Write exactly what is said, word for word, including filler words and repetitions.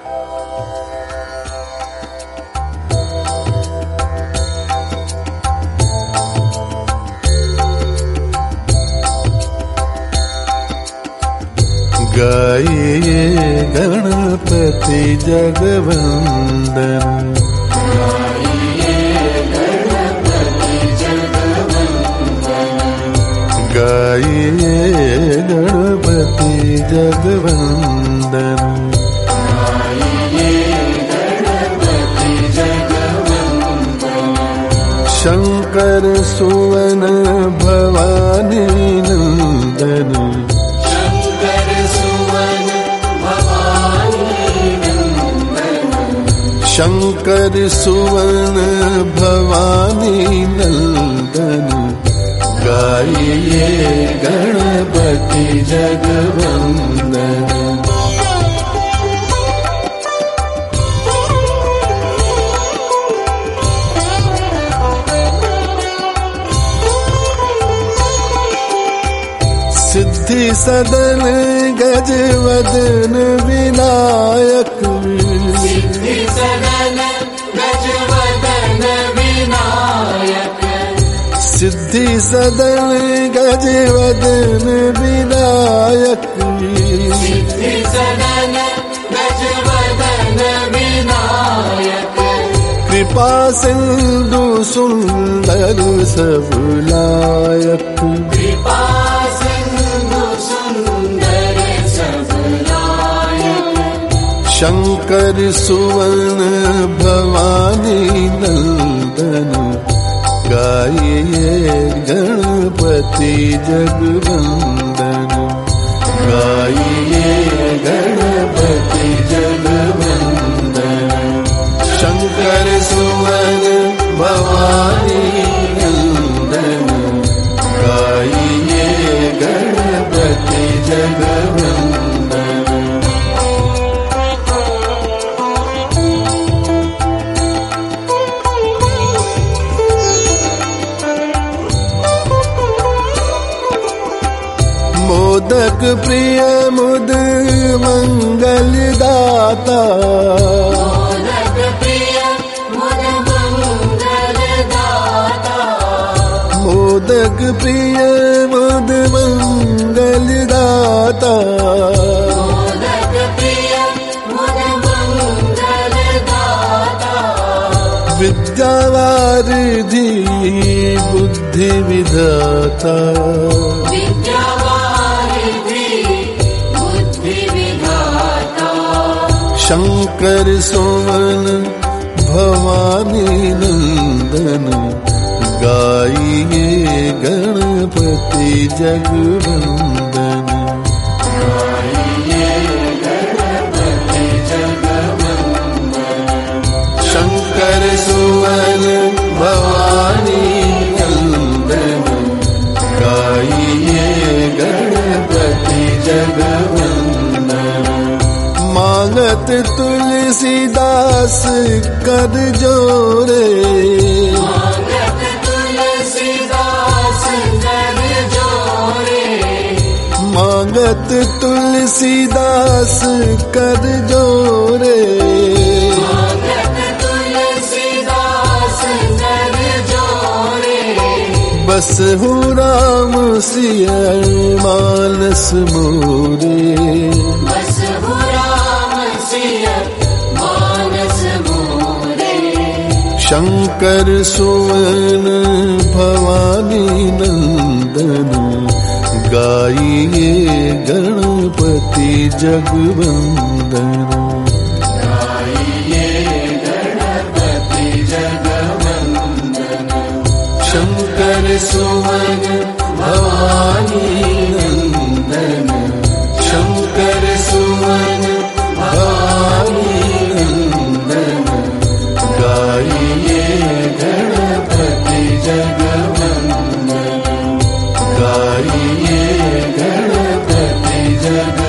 गाइए गणपति जगवंदन, गाइए गणपति जगवंदन, शंकर सुवन भवानी नंदन, शंकर सुवन भवानी नंदन, गाइए गणपति जगवंदन। सिद्धि सदन गजवदन विनायक, सिद्धि सदन गजवदन विनायक, सिद्धि सदन गजवदन विनायक, सिद्धि सदन गजवदन विनायक, कृपा सिंधु सुंदर सबलायक, कृपा सिंधु सुंदर सबलायक, शंकर सुवन भवानी नंदन, गाइए गणपति जगवंदन, गाइए गणपति जगवंदन, शंकर सुवन भवानी नंदन, गाइए गणपति जगवंदन। मोदक प्रिय मुद मंगल दाता, मोदक प्रिय मुद मंगल दाता, मोदक प्रिय मुद मंगल दाता, मोदक प्रिय मुद मंगल दाता, विद्यावारिधि बुद्धि विधाता, शंकर सुवन भवानी नंदन, गाइए गणपति जगवंदन, गाइए गणपति जगवंदन, शंकर सुवन भवानी नंदन, गाइए गणपति जगवंदन। मांगत तुलसीदास कर जोरे, मांगत तुलसीदास कर जोरे, मांगत तुलसीदास कर जोरे, मांगत तुलसीदास कर जोरे, बस हु राम सिय मानस मोरे, बस हु राम सिय मानस मोरे, शंकर सुवन भवानी नंदन, गाइए गणपति जगवंदन, गाइए गणपति जगवंदन, शंकर सुवन भवानी नंदन, शंकर सुवन भवानी नंदन, गाइए गणपति जगवंदन, गाइए गणपति जगवंदन।